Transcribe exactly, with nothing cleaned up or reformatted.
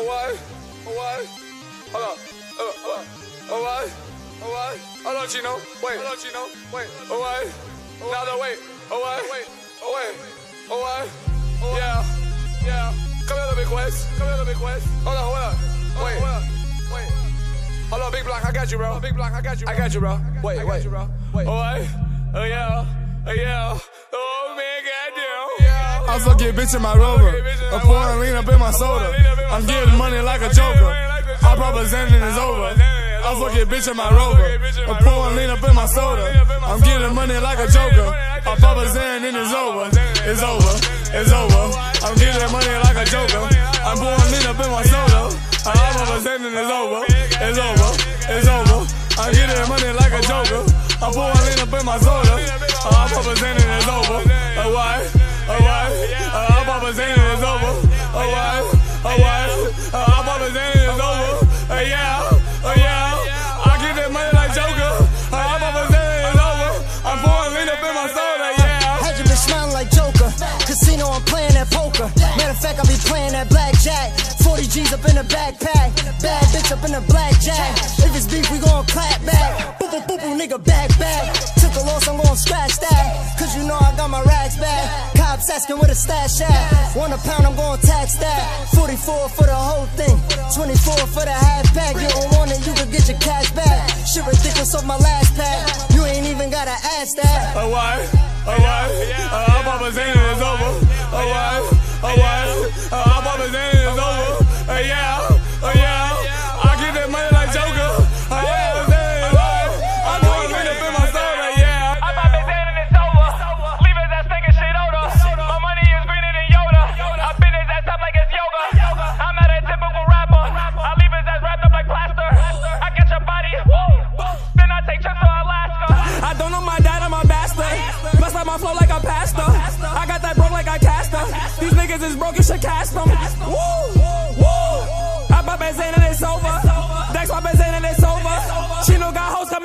what? Oh, what? Hold up. Uh, hold up. Oh, what? Oh, what? Hold on, Chino. Wait. Hold on, Chino. Wait. Oh, what? Now, no, wait. Oh, what? Wait. Oh, wait. Oh, what? Oh, yeah. Yeah. Come here, little big Quest. Come here, little big Quest. Hold on, hold up. Wait. Hold up. Wait. Hold on, big block. I got you, bro. Big block. I got you. Bro. I got you, bro. Wait, wait. You, bro. Wait. Oh, what? Oh, yeah. Oh, yeah. Oh, man, goddamn. Yeah. I fuck your bitch in my Rover. I'm pouring lean up in my soda. I'm getting money like a joker. I representing is over. I fuck your bitch in my Rover. I'm pouring lean up in my soda. I'm getting money like a joker. I representing is over. It's over. It's over. I'm getting money like a joker. I'm pouring lean up in my soda. I'm representing is over. It's over. It's over. I'm getting money like a joker. I'm pouring lean up in my soda. I'm representing is over. Oh, why? Oh, why? I'm representing is over. Oh, why? Oh, why? I'm representing is over. Oh, yeah. Oh, yeah. I get that money like Joker. I'm representing is over. I'm pouring lean up in my soda, yeah. Had you been smiling like Joker? Casino, I'm playing that poker. Matter of fact, I be playing that blackjack. forty G's up in the backpack. Bad bitch up in the blackjack. If it's beef, we gon' clap back. Boop, boop, boop, boop, nigga, back, back. Took a loss, I'm gon' scratch that. Cause you know I got my racks back. Cops asking where the stash at. One a pound, I'm gon' tax that. forty-four for the whole thing. twenty-four for the half pack. You don't want it, you can get your cash back. Shit ridiculous off my last pack. You ain't even gotta ask that. Oh, why? Oh, why? Uh, I'm representing is over. Oh, why? Oh, why? Uh, I'm representing is over. Uh, yeah. Oh, yeah. I get that money like Joker. Uh, yeah. I'm pouring lean up in my soda, yeah. I'm representing it's over. Leave his ass thinking shit older. My money is greener than Yoda. I bend his ass up like it's yoga. I'm not a typical rapper. I leave his ass wrapped up like plaster. I get your body, then I take trips to Alaska. I don't know my dad or my bastard. Bless like my flow like a pastor. I got that broke like I cast her. These niggas is broke, you should cast them. Woo, woo. I'm representing it's over. Dex representing it's over. Chino got hoes.